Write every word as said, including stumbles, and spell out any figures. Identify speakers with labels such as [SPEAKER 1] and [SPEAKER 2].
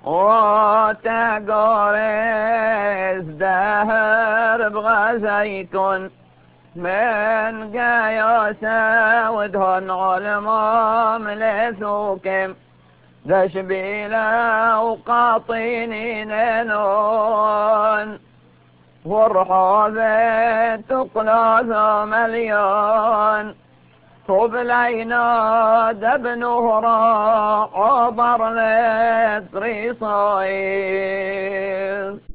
[SPEAKER 1] وتقريس دهر بغزيتون من قياسة ودهن علماء ملثوكم ذا شبيلة وقاطينين نون والرحوذة تقلاث مليون وبلينا دبن وراء عبر لتريصايل